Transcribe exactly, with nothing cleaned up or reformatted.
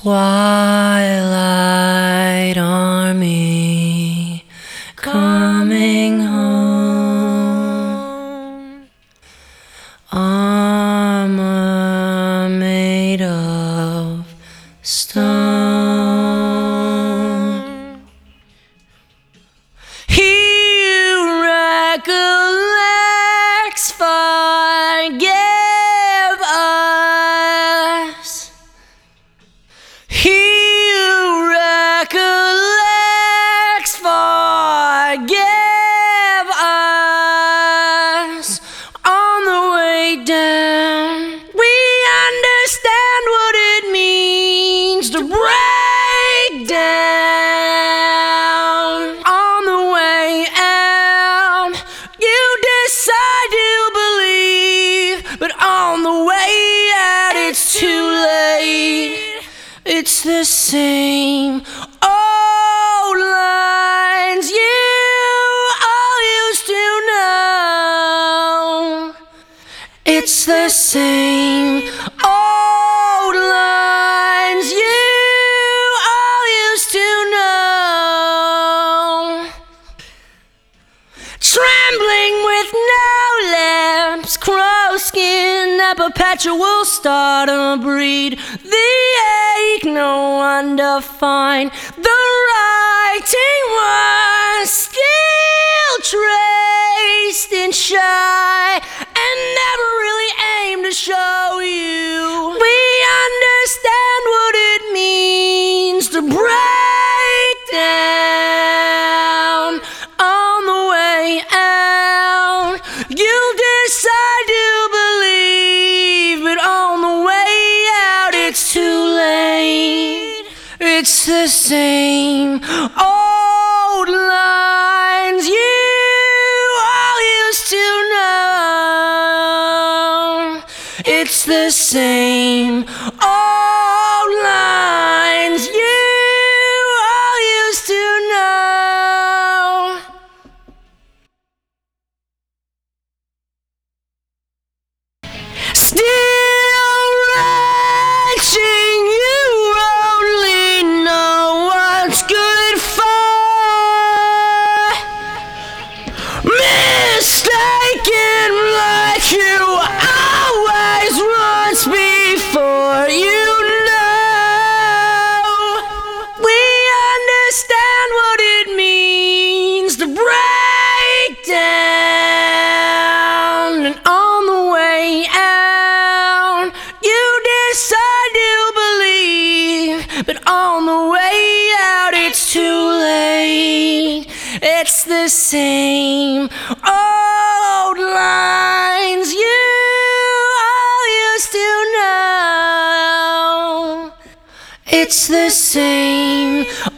Twilight army coming home, armor made of stone. He recollects, forgive us. He recollects, forgive us. On the way down, we understand what it means to break down. On the way out, you decide to believe, but on the way out, it's too late. It's the same old lines you all used to know. It's the same old lines you all used to know. Trembling with no lips, crow skin, a perpetual stardom breed. The ache, no one to find. The writing was still traced in shy, and never really aimed to show you. We understand what it means to break down. On the way out, you decide to believe, but on the way out, it's too late. It's the same old lines you all used to know. It's the same old lines you all used to know. Still wrenching, you only know what's good for. Mistaken like you always once before. You know we understand what it means to break down. And on the way out, you decide to believe, but on the way out, it's too late. It's the same old lines you all used to know. It's the same